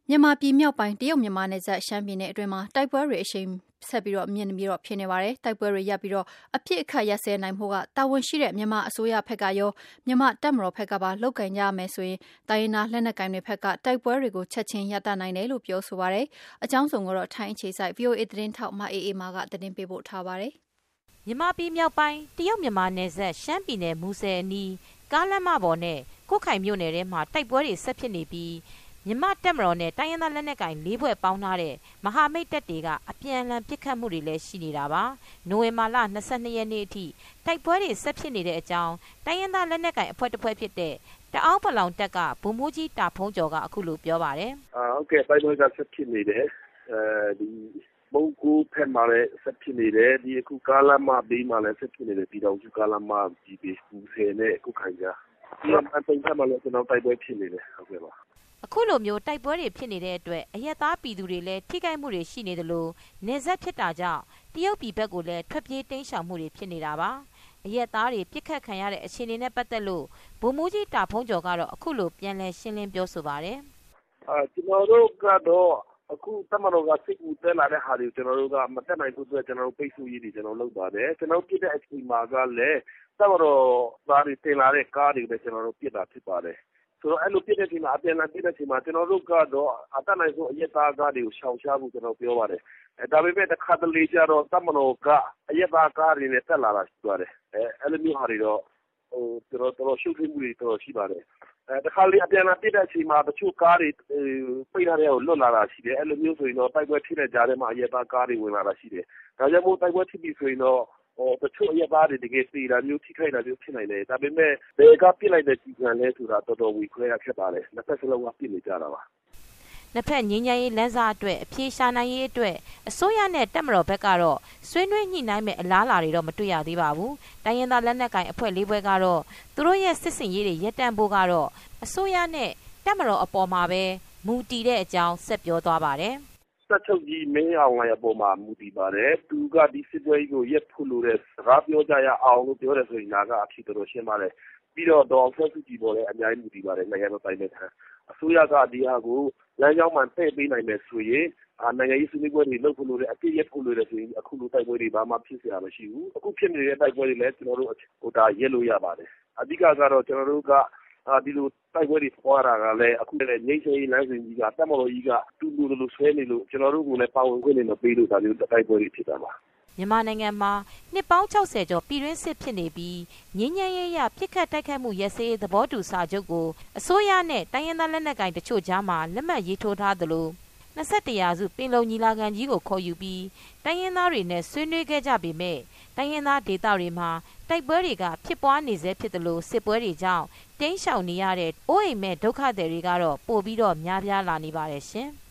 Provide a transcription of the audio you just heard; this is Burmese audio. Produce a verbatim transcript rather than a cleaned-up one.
မြန်မာပြည်မြောက်ပိုင်းတရုတ်မြန်မာနယ်စပ်ရှမ်းပြည်နယ်အတွင်းမှာတိုက်ပွဲတွေအရှိန်ဆက်ပြီးတော့မြင့်ပြီးတော့ဖြစ်နေပါတယ်။တိုက်ပွဲတွေရပ်ပြီးတော့အပြစ်အခတ်ရပ်စဲနိုင်ဖို့ကတာဝန်ရှိတဲ့မြန်မာအစိုးရဘက်ကရောမြန်မာတပ်မတော်ဘက်ကပါလုပ်ကင်ကြရမယ်ဆိုရင်တိုင်းရင်းသားလက်နက်ကိုင်တွေဘက်ကတိုက်ပွဲတွေကိုချက်ချင်းရပ်တန့်နိုင်တယ်လို့ပြောဆိုပါတယ်။အကြောင်းစုံကတော့ထိုင်းအခြေစိုက် ဗီအိုအေ သတင်းထောက်မအေးအေးမာကသတင်းပေးပို့ထားပါတယ်။မြန်မာပြည်မြောက်ပိုင်းတရုတ်မြန်မာနယ်စပ်ရှမ်းပြည်နယ်မူဆယ်အနီးကားလမ်းမပေါ်နဲ့ကွတ်ခိုင်မြို့နယ်ထဲမှာတိုက်ပွဲတွေဆက်ဖြစ်နေပြီးမြန်မာတပ်မတော်နဲ့တိုင်းရင်းသားလက်နက်ကိုင်လေးဖွဲ့ပေါင်းထားတဲ့မဟာမိတ်တပ်တွေကအပြန်အလှန်ပစ်ခတ်မှုတွေလည်းရှိနေတာပါ။နိုဝင်ဘာလ၂၂ရက်နေ့အထိတိုက်ပွဲတွေဆက်ဖြစ်နေတဲ့အကြောင်းတိုင်းရင်းသားလက်နက်ကိုင်အဖွဲ့တစ်ဖွဲ့ဖြစ်တဲ့တအောင်းပလောင်တပ်ကဗိုလ်မှူးကြီးတာဖုံးကျော်ကအခုလိုပြောပါတယ်။အာဟုတ်ကဲ့တိုက်ပွဲကဆက်ဖြစ်နေတယ်။အဲဒီမုံကူဖက်မှာလည်းဆက်ဖြစ်နေတယ်ဒီအခုကားလမ်းမဘေးမှာလည်းဆက်ဖြစ်နေတယ်ပြည်တော်စုကားလမ်းမဒီဘေးပူဆယ်နဲ့ကုတ်ခိုင်ကြားဒီအမှန်တင်ဖက်မှာလည်းကျွန်တော်တိုက်ပွဲဖြစ်နေတယ်ဟုတ်ကဲ့ပါအခုလိုမျိုးတိုက်ပွဲတွေဖြစ်နေတဲ့အတွက်အရက်သားပြည်သူတွေလည်းထိခိုက်မှုတွေရှိနေတယ်လို့နေဆက်ဖြစ်တာကြောင့်တရုတ်ပြည်ဘက်ကိုလည်းထွက်ပြေးတိမ်းရှောင်မှုတွေဖြစ်နေတာပါအရက်သားတွေပြစ်ခတ်ခံရတဲ့အခြေအနေနဲ့ပတ်သက်လို့ဗိုလ်မှူးကြီးတာဖုံးကျော်ကတော့အခုလိုပြန်လည်ရှင်းလင်းပြောဆိုပါတယ်အာကျွန်တော်တို့ကတော့အခုတမတော်ကစိတ်ကူတက်လာတဲ့ဟာတွေကျွန်တော်တို့ကမတက်နိုင်ဘူးဆိုတော့ကျွန်တော်တို့ပိတ်ဆို့ရေးတွေကျွန်တော်လုပ်ပါတယ်ကျွန်တော်ပြစ်တဲ့အချိန်မှာကလည်းတမတော်သားတွေတင်လာတဲ့ကားတွေပဲကျွန်တော်တို့ပြစ်တာဖြစ်ပါတယ်ဆိုတော့အဲ့လိုပြစ်တဲ့ချိန်မှာအပြန်အလှန်ပြစ်တဲ့ချိန်မှာကျွန်တော်တို့ကတော့အတတ်နိုင်ဆုံးအရက်သားကားတွေကိုရှောင်ရှားဖို့ကျွန်တော်ပြောပါတယ်အဲဒါပေမဲ့တစ်ခါတလေကျတော့တမတော်ကအရက်သားကားတွေနဲ့တက်လာတာရှိပါတယ်အဲအဲ့လိုမျိုးဟာတွေတော့ဟိုကျွန်တော်တော်ရှုပ်ထွေးမှုတွေတော်ရှိပါတယ်အဲတစ်ခါလေအပြန်အလှန်ပြစ်တဲ့အချိန်မှာတချို့ကားတွေပိတ်ထားတဲ့ကိုလွတ်လာတာရှိတယ်အဲ့လိုမျိုးဆိုရင်တော့တိုက်ပွဲဖြစ်တဲ့ကြားထဲမှာအရက်သားကားတွေဝင်လာတာရှိတယ်ဒါကြောင့်မို့တိုက်ပွဲဖြစ်ပြီးဆိုရင်တော့ဟိုတချို့အရက်သားတွေတကယ်စီတာမျိုးထိခိုက်တာမျိုးဖြစ်နိုင်တယ်ဒါပေမဲ့ဘယ်ကပြစ်လိုက်တဲ့ကြီးကံလဲဆိုတာတော်တော်ဝေခွဲရဖြစ်ပါတယ်နှစ်ဖက်စလုံးကပြစ်နေကြတာပါနှစ်ဖက်ငြိမ်းချမ်းရေးလမ်းစာအတွက်အပြေရှာနိုင်ရေးအတွက်အစိုးရနဲ့တပ်မတော်ဘက်ကတော့ဆွေးနွေးညှိနှိုင်းမဲ့အလားအလာတွေတော့မတွေ့ရသေးပါဘူးတိုင်းရင်းသားလက်နက်ကိုင်အဖွဲ့လေးဖွဲ့ကတော့သူတို့ရဲ့စစ်စင်ရေးတွေရပ်တန့်ဖို့ကတော့အစိုးရနဲ့တပ်မတော်အပေါ်မှာပဲမူတည်တဲ့အကြောင်းဆက်ပြောသွားပါတယ်ဆက်ချုပ်ကြီးမင်းအောင်လှိုင်အပေါ်မှာမူတည်ပါတယ်သူကဒီစစ်ပွဲကြီးကိုရက်ဖို့လို့တဲ့စကားပြောကြရအောင်လို့ပြောတယ်ဆိုရင်ဒါကအဖြစ်တော်ရှင်းပါတယ်ပြီးတော့ဒေါ်ဆက်စုကြည်ပေါ်လည်းအများကြီးမူတည်ပါတယ်နိုင်ငံတော်တိုင်းနဲ့အစိုးရကဒီဟာကိုလမ်းကြောင်းမှထည့်ပေးနိုင်မယ်ဆိုရင်နိုင်ငံရေးစုဝေးပွဲတွေလုပ်ဖို့လို့တဲ့အပြည့်ရက်ဖို့လို့တဲ့ဆိုရင်အခုလိုတိုက်ပွဲတွေဘာမှဖြစ်เสียမရှိဘူးအခုဖြစ်နေတဲ့တိုက်ပွဲတွေလည်းကျွန်တော်တို့ဟိုဒါရက်လို့ရပါတယ်အဓိကကတော့ကျွန်တော်တို့ကအာဒီလိုတိုက်ပွဲတွေပွားတာကလည်းအခုလည်းငိမ့်ချရေးလမ်းစဉ်ကြီးကတက်မတော်ကြီးကတူတူလိုဆွဲနေလို့ကျွန်တော်တို့ကလည်းပါဝင်ခွင့်နေမပေးလို့ဒါမျိုးတိုက်ပွဲတွေဖြစ်တာပါမြန်မာနိုင်ငံမှာနှစ်ပေါင်း၆၀ကျော်ပြည်တွင်းစစ်ဖြစ်နေပြီးငြိမ်းချမ်းရေးရပြစ်ခတ်တိုက်ခိုက်မှုရဲစည်းသဘောတူစာချုပ်ကိုအစိုးရနဲ့တိုင်းရင်းသားလက်နက်ကိုင်တချို့ကြားမှာလက်မှတ်ရေးထိုးထားသလို၂၁ရာစုပင်လုံညီလာခံကြီးကိုခေါ်ယူပြီးတိုင်းရင်းသားတွေနဲ့ဆွေးနွေးခဲ့ကြပေမဲ့တိုင်းရင်းသားဒေသတွေမှာတိုက်ပွဲတွေကဖြစ်ပွားနေစေဖြစ်တယ်လို့စစ်ပွဲတွေကြောင့်တိမ်းရှောင်နေရတဲ့အိုးအိမ်မဲ့ဒုက္ခသည်တွေကတော့ပို့ပြီးတော့များပြားလာနေပါတယ်ရှင်